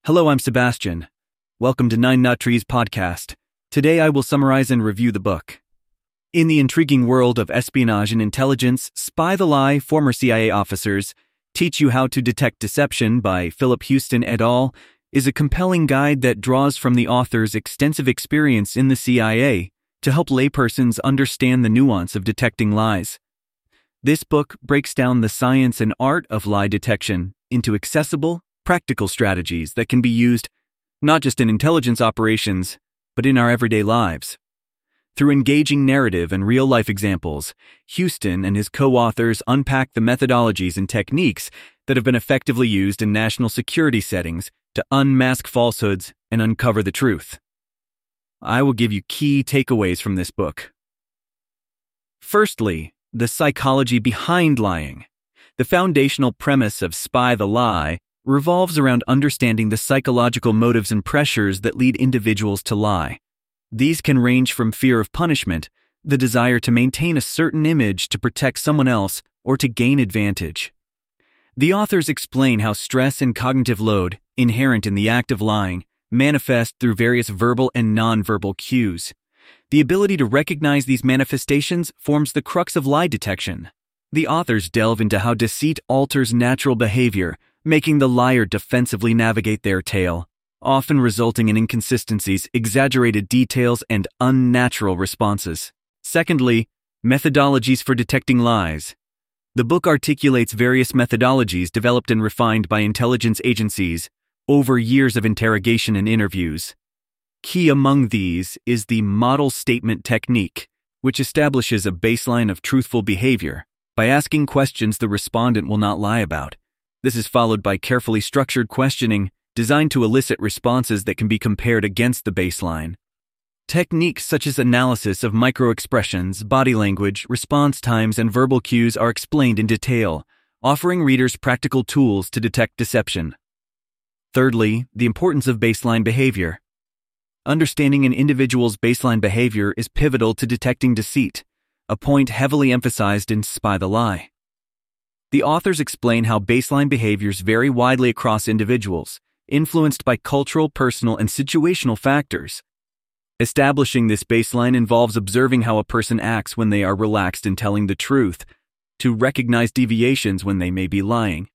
Hello, I'm Sebastian. Welcome to Nine Nut Trees podcast. Today I will summarize and review the book. In the intriguing world of espionage and intelligence, Spy the Lie, Former CIA Officers Teach You How to Detect Deception by Philip Houston et al. Is a compelling guide that draws from the author's extensive experience in the CIA to help laypersons understand the nuance of detecting lies. This book breaks down the science and art of lie detection into accessible, practical strategies that can be used not just in intelligence operations, but in our everyday lives. Through engaging narrative and real-life examples, Houston and his co-authors unpack the methodologies and techniques that have been effectively used in national security settings to unmask falsehoods and uncover the truth. I will give you key takeaways from this book. Firstly, the psychology behind lying. The foundational premise of Spy the Lie revolves around understanding the psychological motives and pressures that lead individuals to lie. These can range from fear of punishment, the desire to maintain a certain image to protect someone else, or to gain advantage. The authors explain how stress and cognitive load, inherent in the act of lying, manifest through various verbal and nonverbal cues. The ability to recognize these manifestations forms the crux of lie detection. The authors delve into how deceit alters natural behavior, making the liar defensively navigate their tale, often resulting in inconsistencies, exaggerated details, and unnatural responses. Secondly, methodologies for detecting lies. The book articulates various methodologies developed and refined by intelligence agencies over years of interrogation and interviews. Key among these is the model statement technique, which establishes a baseline of truthful behavior by asking questions the respondent will not lie about. This is followed by carefully structured questioning designed to elicit responses that can be compared against the baseline. Techniques such as analysis of microexpressions, body language, response times, and verbal cues are explained in detail, offering readers practical tools to detect deception. Thirdly, the importance of baseline behavior. Understanding an individual's baseline behavior is pivotal to detecting deceit, a point heavily emphasized in Spy the Lie. The authors explain how baseline behaviors vary widely across individuals, influenced by cultural, personal, and situational factors. Establishing this baseline involves observing how a person acts when they are relaxed in telling the truth, to recognize deviations when they may be lying.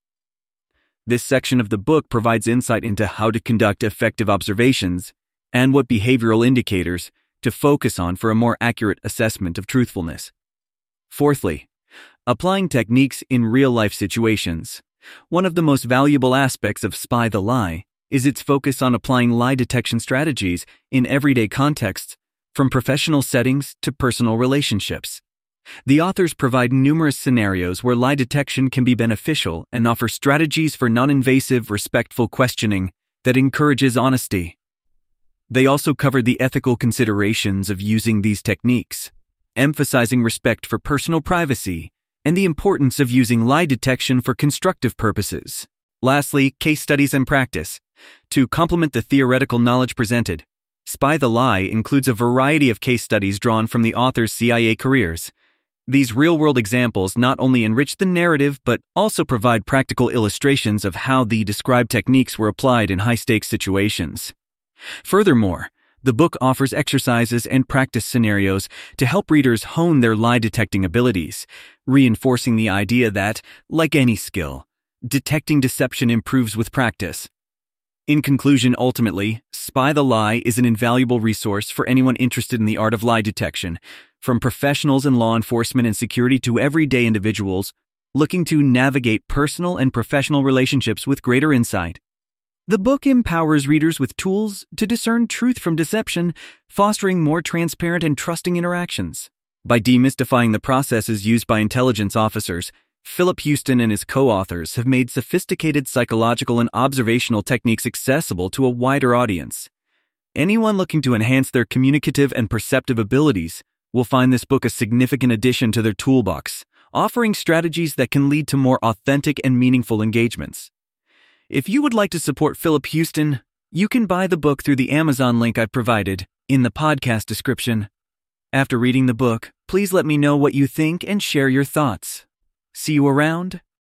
This section of the book provides insight into how to conduct effective observations and what behavioral indicators to focus on for a more accurate assessment of truthfulness. Fourthly, applying techniques in real-life situations. One of the most valuable aspects of Spy the Lie is its focus on applying lie detection strategies in everyday contexts, from professional settings to personal relationships. The authors provide numerous scenarios where lie detection can be beneficial and offer strategies for non-invasive, respectful questioning that encourages honesty. They also cover the ethical considerations of using these techniques, emphasizing respect for personal privacy and the importance of using lie detection for constructive purposes. Lastly, case studies and practice. To complement the theoretical knowledge presented, Spy the Lie includes a variety of case studies drawn from the author's CIA careers. These real-world examples not only enrich the narrative but also provide practical illustrations of how the described techniques were applied in high-stakes situations. Furthermore, the book offers exercises and practice scenarios to help readers hone their lie-detecting abilities, reinforcing the idea that, like any skill, detecting deception improves with practice. In conclusion, ultimately, Spy the Lie is an invaluable resource for anyone interested in the art of lie detection, from professionals in law enforcement and security to everyday individuals looking to navigate personal and professional relationships with greater insight. The book empowers readers with tools to discern truth from deception, fostering more transparent and trusting interactions. By demystifying the processes used by intelligence officers, Philip Houston and his co-authors have made sophisticated psychological and observational techniques accessible to a wider audience. Anyone looking to enhance their communicative and perceptive abilities will find this book a significant addition to their toolbox, offering strategies that can lead to more authentic and meaningful engagements. If you would like to support Philip Houston, you can buy the book through the Amazon link I've provided in the podcast description. After reading the book, please let me know what you think and share your thoughts. See you around.